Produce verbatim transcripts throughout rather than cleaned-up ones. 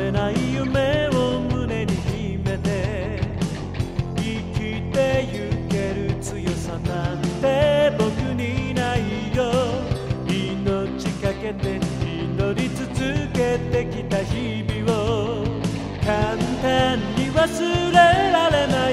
れない夢を胸に秘めて生きてゆける強さなんて僕にないよ。命かけて祈り続けてきた日々を簡単に忘れられない。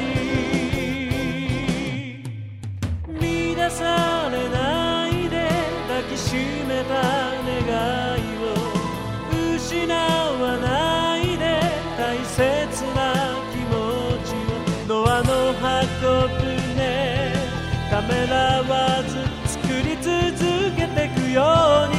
乱されないで抱きしめた願いを失わないで大切な気持ちをノアの箱舟ためらわず作り続けてくように